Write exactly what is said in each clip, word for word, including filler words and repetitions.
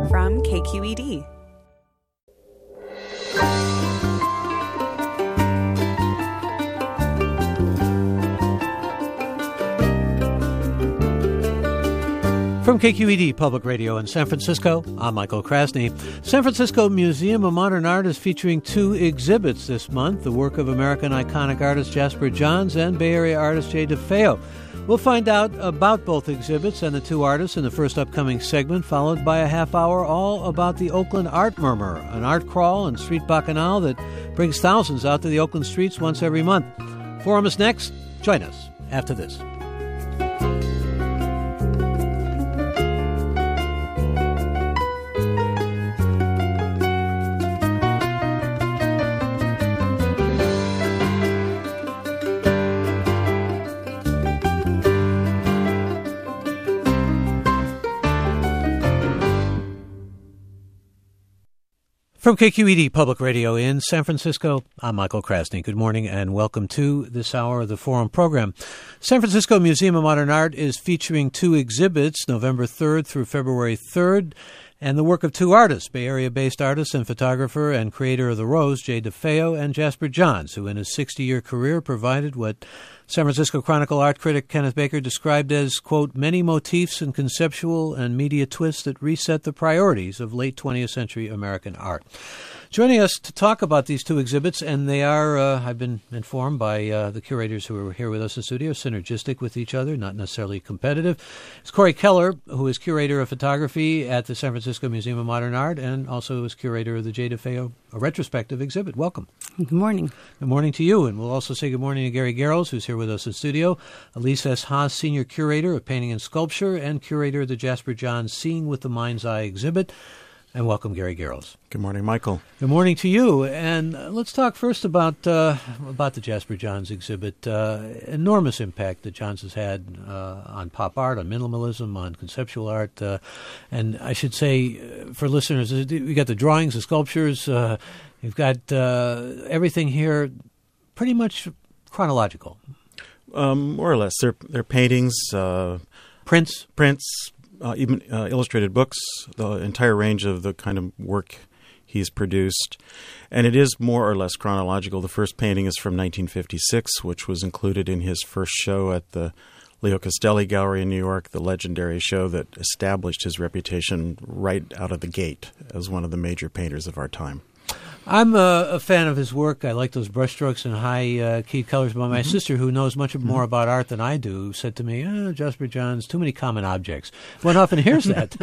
from K Q E D. From K Q E D Public Radio in San Francisco, I'm Michael Krasny. San Francisco Museum of Modern Art is featuring two exhibits this month, the work of American iconic artist Jasper Johns and Bay Area artist Jay DeFeo. We'll find out about both exhibits and the two artists in the first upcoming segment, followed by a half hour all about the Oakland Art Murmur, an art crawl and street bacchanal that brings thousands out to the Oakland streets once every month. Forum is next. Join us after this. From K Q E D Public Radio in San Francisco, I'm Michael Krasny. Good morning and welcome to this hour of the Forum program. San Francisco Museum of Modern Art is featuring two exhibits, November third through February third, and the work of two artists, Bay Area-based artist and photographer and creator of The Rose, Jay DeFeo, and Jasper Johns, who in his sixty-year career provided what San Francisco Chronicle art critic Kenneth Baker described as, quote, many motifs and conceptual and media twists that reset the priorities of late twentieth century American art. Joining us to talk about these two exhibits, and they are, uh, I've been informed by uh, the curators who are here with us in the studio, synergistic with each other, not necessarily competitive. It's Corey Keller, who is curator of photography at the San Francisco Museum of Modern Art and also is curator of the Jay DeFeo a retrospective exhibit. Welcome. Good morning. Good morning to you. And we'll also say good morning to Gary Garrels, who's here with us in studio. Elise S. Haas, senior curator of painting and sculpture and curator of the Jasper Johns Seeing with the Mind's Eye exhibit. And welcome, Gary Garrels. Good morning, Michael. Good morning to you. And uh, let's talk first about uh, about the Jasper Johns exhibit. Uh, enormous impact that Johns has had uh, on pop art, on minimalism, on conceptual art. Uh, and I should say, uh, for listeners, we got the drawings, the sculptures. Uh, you've got uh, everything here pretty much chronological. Um, more or less. They're, they're paintings. Uh, prints. Prints. Uh, even uh, illustrated books, the entire range of the kind of work he's produced. And it is more or less chronological. The first painting is from nineteen fifty-six, which was included in his first show at the Leo Castelli Gallery in New York, the legendary show that established his reputation right out of the gate as one of the major painters of our time. I'm a, a fan of his work. I like those brushstrokes and high-keyed uh, colors. But my mm-hmm. sister, who knows much more about art than I do, said to me, oh, Jasper Johns, too many common objects. One often hears that.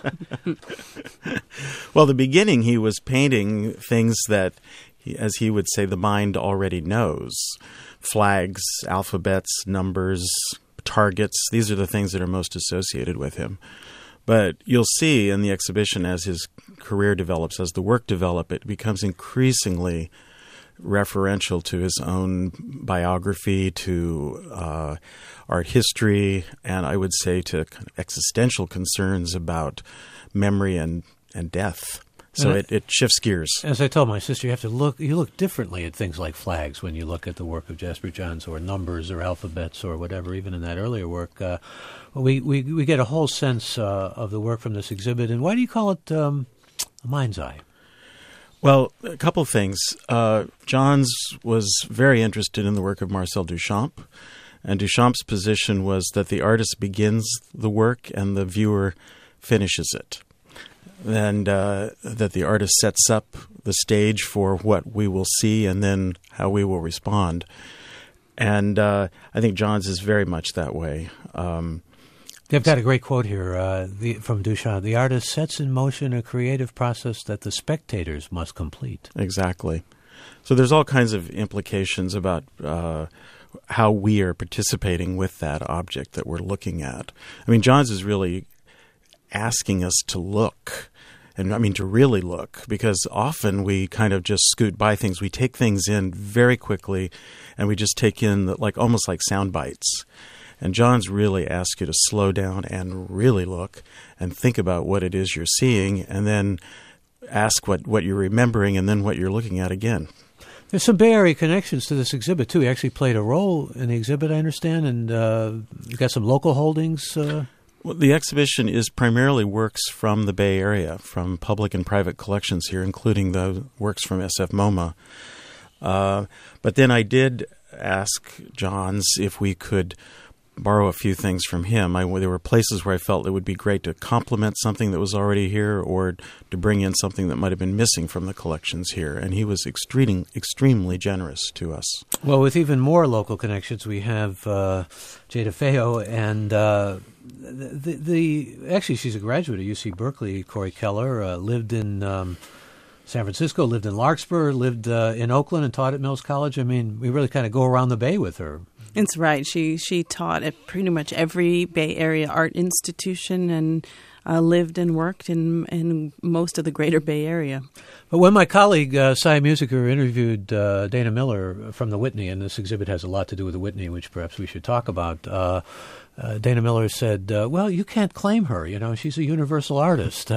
Well, the beginning, he was painting things that, he, as he would say, the mind already knows. Flags, alphabets, numbers, targets. These are the things that are most associated with him. But you'll see in the exhibition as his career develops, as the work develops, it becomes increasingly referential to his own biography, to uh, art history, and I would say to existential concerns about memory and, and death. So it, it shifts gears. As I told my sister, you have to look. You look differently at things like flags when you look at the work of Jasper Johns, or numbers, or alphabets, or whatever. Even in that earlier work, uh, we, we we get a whole sense uh, of the work from this exhibit. And why do you call it um, a mind's eye? Well, a couple of things. Uh, Johns was very interested in the work of Marcel Duchamp, and Duchamp's position was that the artist begins the work and the viewer finishes it. And uh, that the artist sets up the stage for what we will see and then how we will respond. And uh, I think Johns is very much that way. Um, They've got a great quote here uh, the, from Duchamp. The artist sets in motion a creative process that the spectators must complete. Exactly. So there's all kinds of implications about uh, how we are participating with that object that we're looking at. I mean, Johns is really asking us to look, and I mean to really look, because often we kind of just scoot by things. We take things in very quickly, and we just take in the, like almost like sound bites. And Johns really asks you to slow down and really look and think about what it is you're seeing, and then ask what, what you're remembering and then what you're looking at again. There's some Bay Area connections to this exhibit, too. He actually played a role in the exhibit, I understand, and uh, you got some local holdings. Uh... Well, the exhibition is primarily works from the Bay Area, from public and private collections here, including the works from S F MoMA. Uh, but then I did ask Johns if we could borrow a few things from him. I, there were places where I felt it would be great to complement something that was already here or to bring in something that might have been missing from the collections here. And he was extremely, extremely generous to us. Well, with even more local connections, we have uh, Jay DeFeo and uh, the, the actually she's a graduate of U C Berkeley. Corey Keller uh, lived in um, San Francisco, lived in Larkspur, lived uh, in Oakland, and taught at Mills College. I mean, we really kind of go around the Bay with her. It's right. She she taught at pretty much every Bay Area art institution and uh, lived and worked in in most of the greater Bay Area. But when my colleague, uh, Cy Musiker, interviewed uh, Dana Miller from the Whitney, and this exhibit has a lot to do with the Whitney, which perhaps we should talk about, uh, uh, Dana Miller said, uh, well, you can't claim her. You know, she's a universal artist.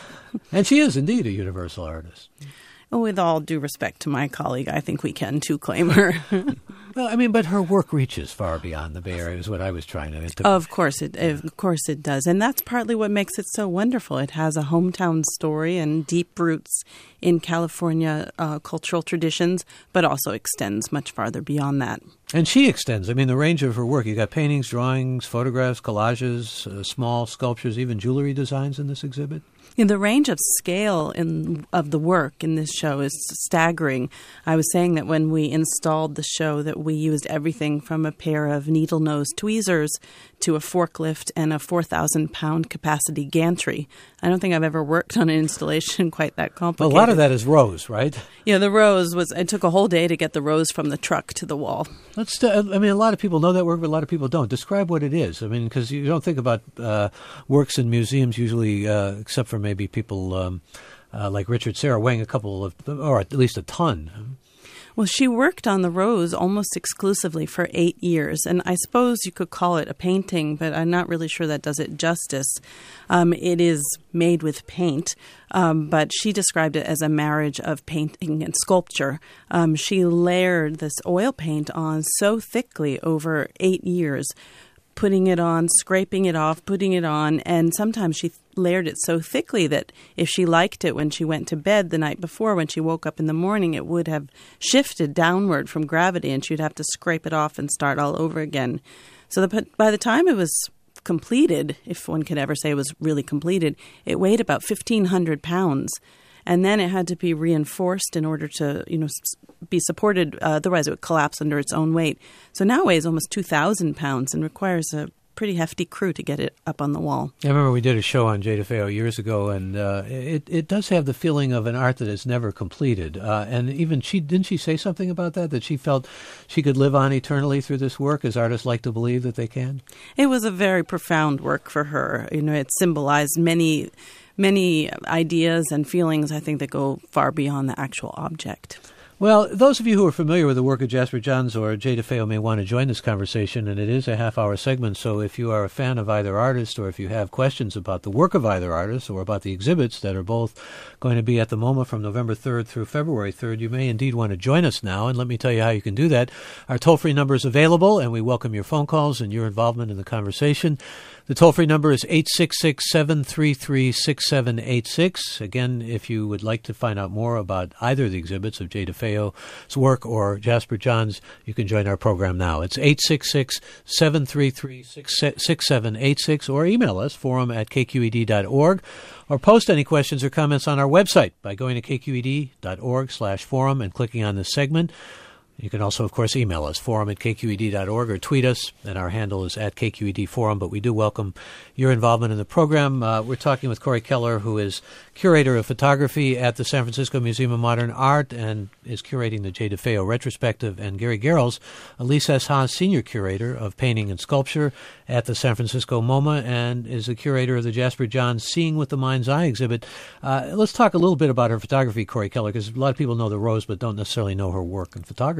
And she is indeed a universal artist. With all due respect to my colleague, I think we can, too, claim her. Well, I mean, but her work reaches far beyond the Bay Area is what I was trying to... to of course it Of course it does. And that's partly what makes it so wonderful. It has a hometown story and deep roots in California uh, cultural traditions, but also extends much farther beyond that. And she extends. I mean, the range of her work. You got paintings, drawings, photographs, collages, uh, small sculptures, even jewelry designs in this exhibit. Yeah, the range of scale in, of the work in this show is staggering. I was saying that when we installed the show that we used everything from a pair of needle-nose tweezers to a forklift and a four thousand pound capacity gantry. I don't think I've ever worked on an installation quite that complicated. Well, a lot of that is rose, right? Yeah, the rose was, it took a whole day to get the rose from the truck to the wall. Let's. I mean, a lot of people know that work, but a lot of people don't. Describe what it is. I mean, because you don't think about uh, works in museums usually, uh, except for maybe people um, uh, like Richard Serra weighing a couple of, or at least a ton. Well, she worked on the rose almost exclusively for eight years, and I suppose you could call it a painting, but I'm not really sure that does it justice. Um, it is made with paint, um, but she described it as a marriage of painting and sculpture. Um, she layered this oil paint on so thickly over eight years, putting it on, scraping it off, putting it on, and sometimes she layered it so thickly that if she liked it when she went to bed the night before, when she woke up in the morning, it would have shifted downward from gravity and she'd have to scrape it off and start all over again. So the, by the time it was completed, if one could ever say it was really completed, it weighed about fifteen hundred pounds. And then it had to be reinforced in order to, you know, be supported. Uh, otherwise, it would collapse under its own weight. So now it weighs almost two thousand pounds and requires a pretty hefty crew to get it up on the wall. I remember we did a show on Jay DeFeo years ago, and uh, it it does have the feeling of an art that is never completed. Uh, and even she didn't she say something about that, that she felt she could live on eternally through this work, as artists like to believe that they can? It was a very profound work for her. You know, it symbolized many. Many ideas and feelings, I think, that go far beyond the actual object. Well, those of you who are familiar with the work of Jasper Johns or Jay DeFeo may want to join this conversation, and it is a half-hour segment, so if you are a fan of either artist or if you have questions about the work of either artist or about the exhibits that are both going to be at the MoMA from November third through February third, you may indeed want to join us now, and let me tell you how you can do that. Our toll-free number is available, and we welcome your phone calls and your involvement in the conversation. The toll-free number is eight six six, seven three three, six seven eight six. Again, if you would like to find out more about either of the exhibits of Jay DeFeo's work or Jasper Johns, you can join our program now. It's eight six six, seven three three, six seven eight six, or email us, forum at k q e d dot org, or post any questions or comments on our website by going to k q e d dot org slash forum and clicking on this segment. You can also, of course, email us, forum at k q e d dot org, or tweet us, and our handle is at K Q E D Forum. But we do welcome your involvement in the program. Uh, we're talking with Corey Keller, who is curator of photography at the San Francisco Museum of Modern Art and is curating the Jay DeFeo retrospective, and Gary Garrels, Elise S. Haas, senior curator of painting and sculpture at the San Francisco MoMA, and is the curator of the Jasper Johns Seeing with the Mind's Eye exhibit. Uh, let's talk a little bit about her photography, Corey Keller, because a lot of people know the Rose but don't necessarily know her work in photography.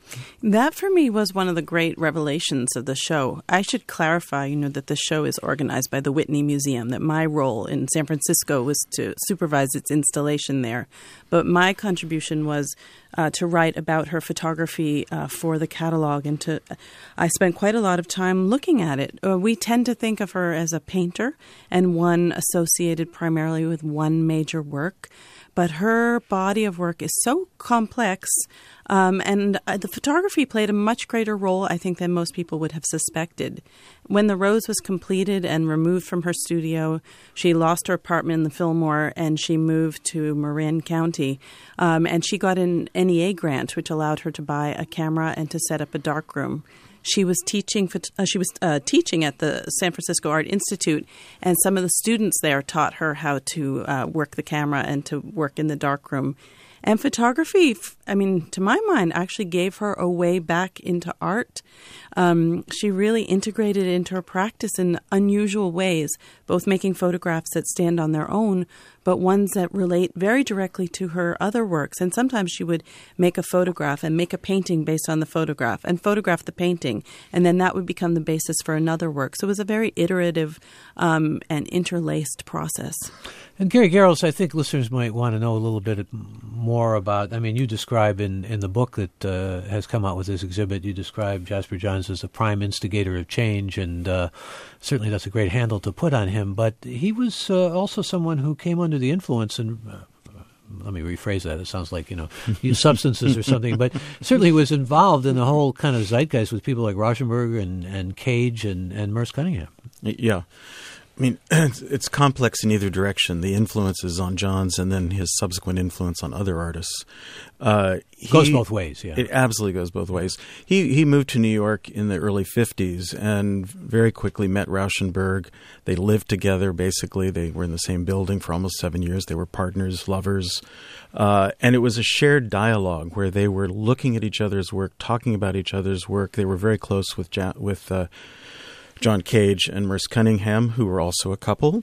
That, for me, was one of the great revelations of the show. I should clarify, you know, that the show is organized by the Whitney Museum, that my role in San Francisco was to supervise its installation there. But my contribution was uh, to write about her photography uh, for the catalog, and to I spent quite a lot of time looking at it. Uh, we tend to think of her as a painter and one associated primarily with one major work. But her body of work is so complex, um, and uh, the photography played a much greater role, I think, than most people would have suspected. When The Rose was completed and removed from her studio, she lost her apartment in the Fillmore, and she moved to Marin County. Um, and she got an N E A grant, which allowed her to buy a camera and to set up a darkroom. She was teaching. Uh, she was uh, teaching at the San Francisco Art Institute, and some of the students there taught her how to uh, work the camera and to work in the darkroom. And photography, I mean, to my mind, actually gave her a way back into art. Um, she really integrated it into her practice in unusual ways, both making photographs that stand on their own, but ones that relate very directly to her other works. And sometimes she would make a photograph and make a painting based on the photograph and photograph the painting, and then that would become the basis for another work. So it was a very iterative um, and interlaced process. And Gary Garrels, I think listeners might want to know a little bit more about, I mean, you describe in, in the book that uh, has come out with this exhibit, you describe Jasper Johns as a prime instigator of change, and uh, certainly that's a great handle to put on him. But he was uh, also someone who came under the influence, and uh, let me rephrase that, it sounds like, you know, substances or something, but certainly was involved in the whole kind of zeitgeist with people like Rauschenberg and, and Cage and, and Merce Cunningham. Yeah. I mean, it's, it's complex in either direction, the influences on Johns and then his subsequent influence on other artists. Uh, he, goes both ways, yeah. It absolutely goes both ways. He he moved to New York in the early fifties and very quickly met Rauschenberg. They lived together, basically. They were in the same building for almost seven years. They were partners, lovers. Uh, and it was a shared dialogue where they were looking at each other's work, talking about each other's work. They were very close with ja- with uh, John Cage and Merce Cunningham, who were also a couple.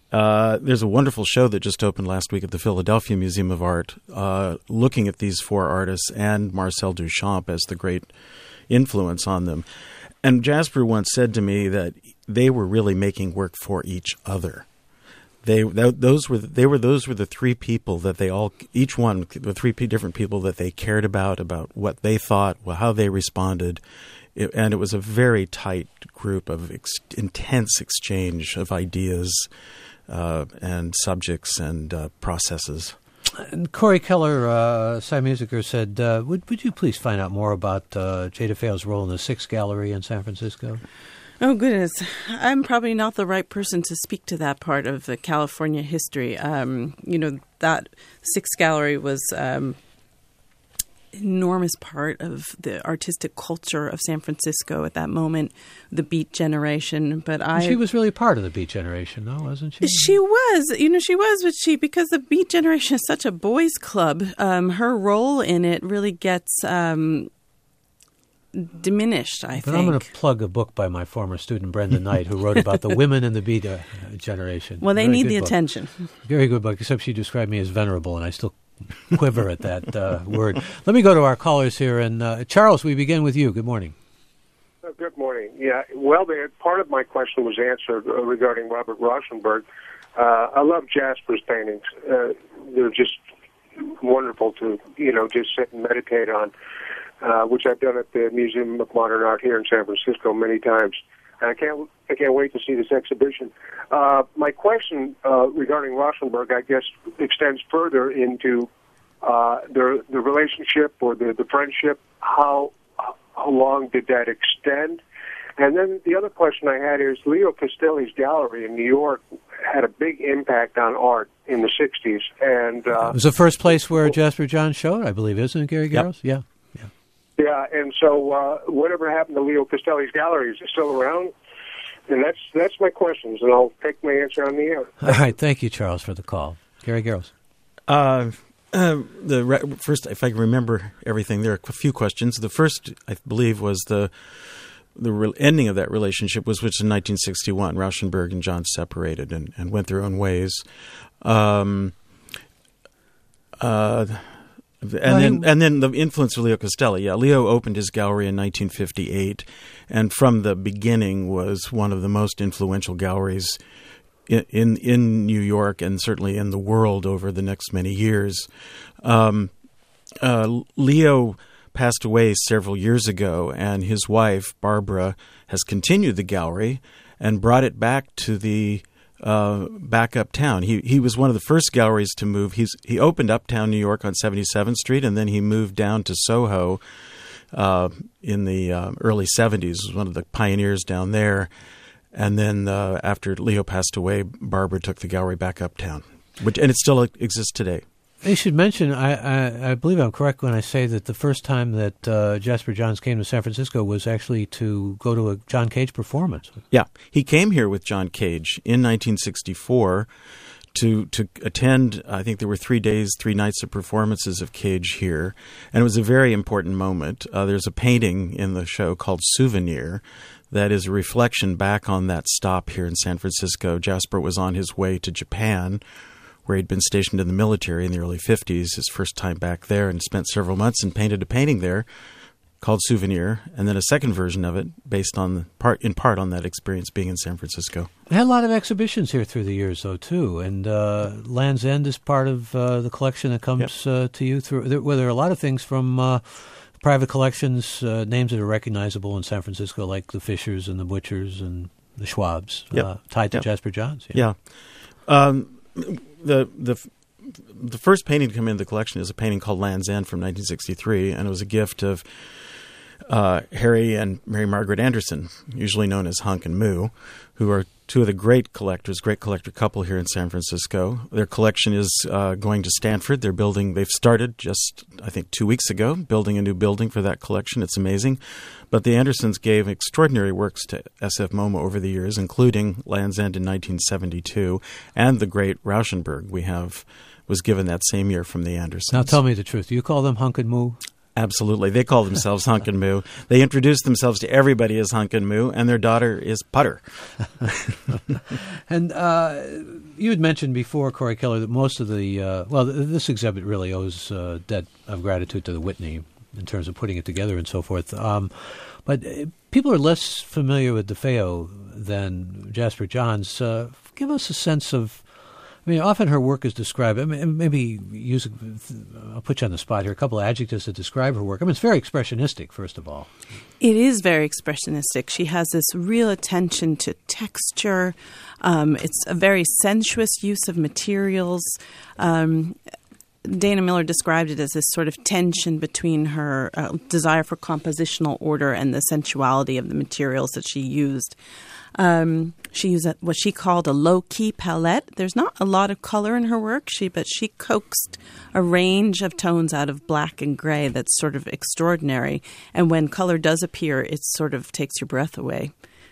Uh, there's a wonderful show that just opened last week at the Philadelphia Museum of Art, uh, looking at these four artists and Marcel Duchamp as the great influence on them. And Jasper once said to me that they were really making work for each other. They th- those were they were those were the three people that they all each one the three different people that they cared about about what they thought, well, how they responded. It, and it was a very tight group of ex- intense exchange of ideas uh, and subjects and uh, processes. And Corey Keller, uh, Cy Musiker, said, uh, would, would you please find out more about uh, Jay DeFeo's role in the Six Gallery in San Francisco? Oh, goodness. I'm probably not the right person to speak to that part of the California history. Um, you know, that Six Gallery was um, enormous part of the artistic culture of San Francisco at that moment, the Beat generation. But I, she was really part of the Beat generation, though, wasn't she? She was, you know, she was, but she because the Beat generation is such a boys' club. Um, her role in it really gets um, diminished, I but think. I'm going to plug a book by my former student Brenda Knight, who wrote about the women in the Beat uh, generation. Well, they Very need the book. attention. Very good book, except she described me as venerable, and I still quiver at that uh, word. Let me go to our callers here. And uh, Charles, we begin with you. Good morning. Uh, good morning. Yeah, well, the, part of my question was answered uh, regarding Robert Rauschenberg. Uh, I love Jasper's paintings. Uh, they're just wonderful to, you know, just sit and meditate on, uh, which I've done at the Museum of Modern Art here in San Francisco many times. And I can't, I can't wait to see this exhibition. Uh, my question uh, regarding Rauschenberg, I guess, extends further into uh, the the relationship or the, the friendship. How how long did that extend? And then the other question I had is Leo Castelli's gallery in New York had a big impact on art in the sixties. And uh, it was the first place where Jasper Johns showed, I believe, isn't it, Gary Garrels? Yep. Yeah. Yeah, and so uh, whatever happened to Leo Castelli's gallery? Is it still around? And that's that's my questions, and I'll take my answer on the air. All right, thank you, Charles, for the call. Gary Garrels. Uh, uh, the re- first, if I can remember everything, there are a few questions. The first, I believe, was the the re- ending of that relationship was which in nineteen sixty-one. Rauschenberg and Johns separated and, and went their own ways. Um, uh, And then, and then the influence of Leo Castelli. Yeah, Leo opened his gallery in nineteen fifty-eight, and from the beginning was one of the most influential galleries in in, in New York and certainly in the world over the next many years. Um, uh, Leo passed away several years ago, and his wife Barbara has continued the gallery and brought it back to the Uh, back uptown. He he was one of the first galleries to move. He's he opened uptown New York on seventy-seventh Street, and then he moved down to Soho uh, in the uh, early seventies. He was one of the pioneers down there. And then uh, after Leo passed away, Barbara took the gallery back uptown, which and it still exists today. I should mention, I, I, I believe I'm correct when I say that the first time that uh, Jasper Johns came to San Francisco was actually to go to a John Cage performance. Yeah, he came here with John Cage in nineteen sixty-four to to attend. I think there were three days, three nights of performances of Cage here, and it was a very important moment. Uh, there's a painting in the show called Souvenir that is a reflection back on that stop here in San Francisco. Jasper was on his way to Japan, where he'd been stationed in the military in the early fifties, his first time back there, and spent several months and painted a painting there called Souvenir, and then a second version of it based on part in part on that experience being in San Francisco. They had a lot of exhibitions here through the years, though, too, and uh, Land's End is part of uh, the collection that comes yep. uh, to you through. There, well, there are a lot of things from uh, private collections, uh, names that are recognizable in San Francisco, like the Fishers and the Butchers and the Schwabs, yep. uh, tied to yep. Jasper Johns. Yeah. yeah. Um, The the the first painting to come into the collection is a painting called Land's End from nineteen sixty-three, and it was a gift of uh, Harry and Mary Margaret Anderson, usually known as Hunk and Moo, who are two of the great collectors, great collector couple here in San Francisco. Their collection is uh, going to Stanford. They're building. They've started just I think two weeks ago building a new building for that collection. It's amazing. But the Andersons gave extraordinary works to S F MoMA over the years, including Land's End in nineteen seventy-two, and the great Rauschenberg we have was given that same year from the Andersons. Now tell me the truth. Do you call them Hunk and Moo? Absolutely. They call themselves Hunk and Moo. They introduce themselves to everybody as Hunk and Moo, and their daughter is Putter. And uh, you had mentioned before, Corey Keller, that most of the, uh, well, this exhibit really owes a uh, debt of gratitude to the Whitney in terms of putting it together and so forth. Um, but people are less familiar with DeFeo than Jasper Johns. Uh, give us a sense of, I mean, often her work is described, I mean, maybe use, I'll put you on the spot here, a couple of adjectives to describe her work. I mean, it's very expressionistic, first of all. It is very expressionistic. She has this real attention to texture. Um, it's a very sensuous use of materials. Um, Dana Miller described it as this sort of tension between her uh, desire for compositional order and the sensuality of the materials that she used. Um, she used a, what she called a low-key palette. There's not a lot of color in her work, she but she coaxed a range of tones out of black and gray that's sort of extraordinary. And when color does appear, it sort of takes your breath away.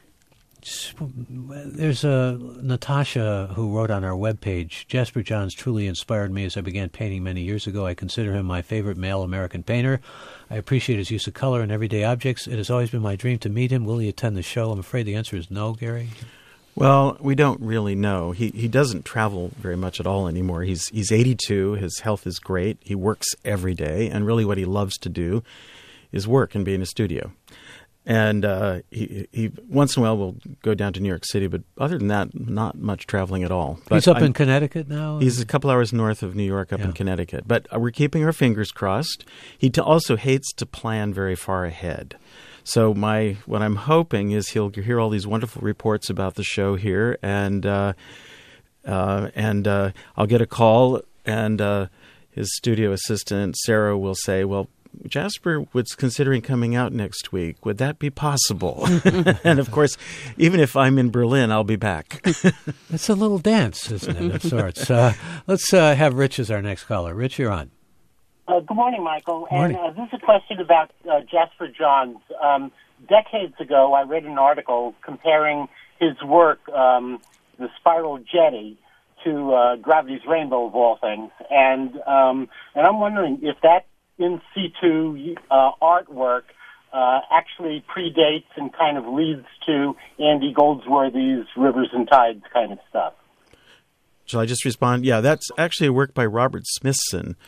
There's a Natasha who wrote on our webpage, Jasper Johns truly inspired me as I began painting many years ago. I consider him my favorite male American painter. I appreciate his use of color in everyday objects. It has always been my dream to meet him. Will he attend the show? I'm afraid the answer is no, Gary. Well, we don't really know. He he doesn't travel very much at all anymore. He's he's eighty-two. His health is great. He works every day, and really what he loves to do is work and be in a studio. And uh, he, he once in a while will go down to New York City, but other than that, not much traveling at all. But he's up I'm, in Connecticut now? He's a couple hours north of New York, up yeah. in Connecticut. But we're keeping our fingers crossed. He t- also hates to plan very far ahead. So my what I'm hoping is he'll hear all these wonderful reports about the show here, and uh, uh, and uh, I'll get a call, and uh, his studio assistant, Sarah, will say, well, Jasper was considering coming out next week. Would that be possible? And, of course, even if I'm in Berlin, I'll be back. It's a little dance, isn't it, of sorts? Uh, let's uh, have Rich as our next caller. Rich, you're on. Uh, good morning, Michael. Morning. And uh, this is a question about uh, Jasper Johns. Um, decades ago, I read an article comparing his work, um, The Spiral Jetty, to uh, Gravity's Rainbow, of all things. And, um, and I'm wondering if that in situ uh, artwork uh, actually predates and kind of leads to Andy Goldsworthy's Rivers and Tides kind of stuff. Shall I just respond? Yeah, that's actually a work by Robert Smithson,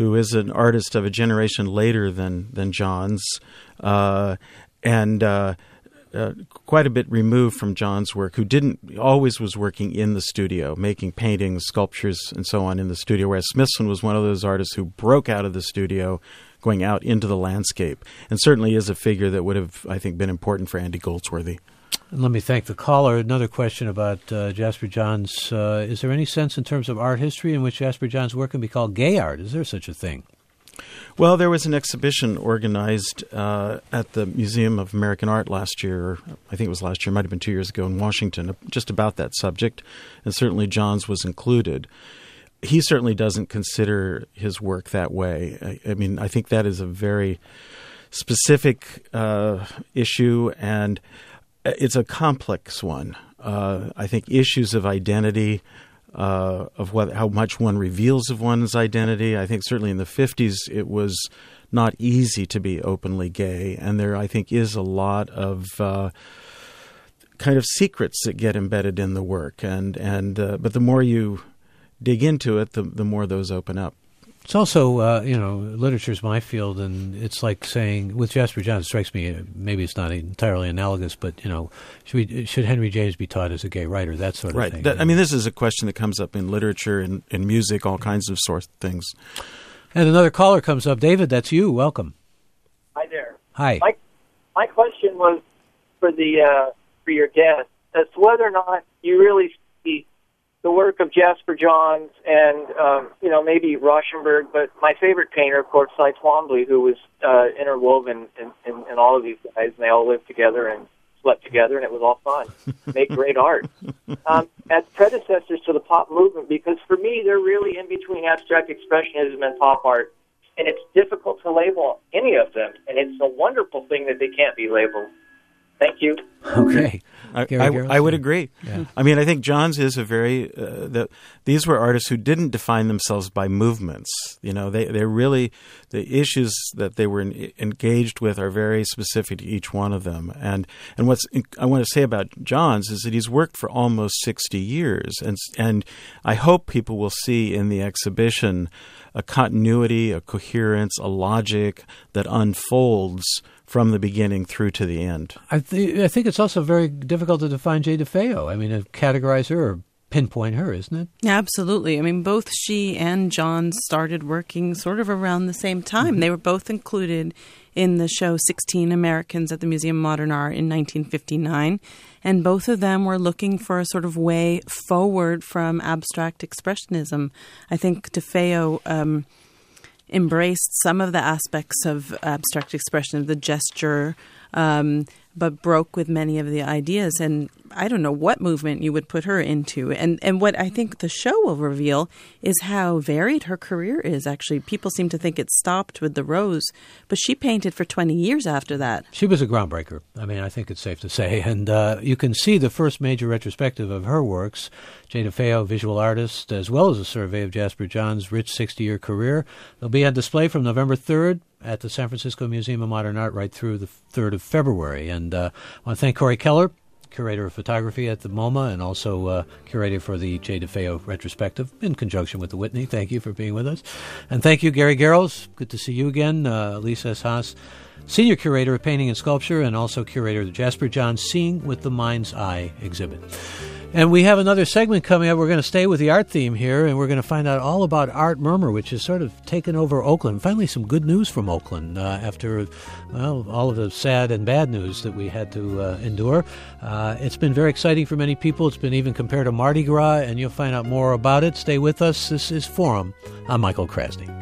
who is an artist of a generation later than than John's, uh, and uh, uh, quite a bit removed from John's work, who didn't always was working in the studio, making paintings, sculptures, and so on in the studio, whereas Smithson was one of those artists who broke out of the studio, going out into the landscape, and certainly is a figure that would have, I think, been important for Andy Goldsworthy. And let me thank the caller. Another question about uh, Jasper Johns. Uh, is there any sense in terms of art history in which Jasper Johns' work can be called gay art? Is there such a thing? Well, there was an exhibition organized uh, at the Museum of American Art last year, or I think it was last year, might have been two years ago in Washington, just about that subject, and certainly Johns was included. He certainly doesn't consider his work that way. I, I mean, I think that is a very specific uh, issue, and it's a complex one. Uh, I think issues of identity, uh, of what, how much one reveals of one's identity. I think certainly in the fifties it was not easy to be openly gay, and there I think is a lot of uh, kind of secrets that get embedded in the work. And and uh, but the more you dig into it, the the more those open up. It's also, uh, you know, literature's my field, and it's like saying, with Jasper Johns, it strikes me, maybe it's not entirely analogous, but, you know, should, we, should Henry James be taught as a gay writer, that sort of right. thing. That, I mean, this is a question that comes up in literature and in music, all kinds of sort of things. And another caller comes up. David, that's you. Welcome. Hi there. Hi. My, my question was for the uh, for your guest, as to whether or not you really see the work of Jasper Johns and, um, you know, maybe Rauschenberg, but my favorite painter, of course, Cy Twombly, who was uh, interwoven in, in, in all of these guys, and they all lived together and slept together, and it was all fun. Make great art. Um, as predecessors to the pop movement, because for me, they're really in between abstract expressionism and pop art, and it's difficult to label any of them, and it's a wonderful thing that they can't be labeled. Thank you. Okay. I, I, I would agree. Yeah. I mean, I think Johns is a very uh, the, these were artists who didn't define themselves by movements. You know, they they're really the issues that they were in, engaged with are very specific to each one of them. And and what's I want to say about Johns is that he's worked for almost sixty years, and and I hope people will see in the exhibition a continuity, a coherence, a logic that unfolds from the beginning through to the end. I, th- I think it's also very difficult to define Jay DeFeo. I mean, to categorize her or pinpoint her, isn't it? Yeah, absolutely. I mean, both she and John started working sort of around the same time. Mm-hmm. They were both included in the show sixteen Americans at the Museum of Modern Art in nineteen fifty-nine. And both of them were looking for a sort of way forward from abstract expressionism. I think DeFeo um, embraced some of the aspects of abstract expression, of the gesture, um, but broke with many of the ideas. And I don't know what movement you would put her into. And and what I think the show will reveal is how varied her career is, actually. People seem to think it stopped with the Rose, but she painted for twenty years after that. She was a groundbreaker. I mean, I think it's safe to say. And uh, you can see the first major retrospective of her works, Jay DeFeo, visual artist, as well as a survey of Jasper Johns' rich sixty-year career. They'll be on display from November third at the San Francisco Museum of Modern Art right through the third of February. And uh, I want to thank Corey Keller, curator of photography at the MoMA, and also uh, curator for the Jay DeFeo retrospective in conjunction with the Whitney. Thank you for being with us. And thank you, Gary Garrels. Good to see you again. Uh, Lisa S. Haas, senior curator of painting and sculpture, and also curator of the Jasper Johns Seeing with the Mind's Eye exhibit. And we have another segment coming up. We're going to stay with the art theme here, and we're going to find out all about Art Murmur, which has sort of taken over Oakland. Finally, some good news from Oakland uh, after, well, all of the sad and bad news that we had to uh, endure. Uh, it's been very exciting for many people. It's been even compared to Mardi Gras, and you'll find out more about it. Stay with us. This is Forum. I'm Michael Krasny.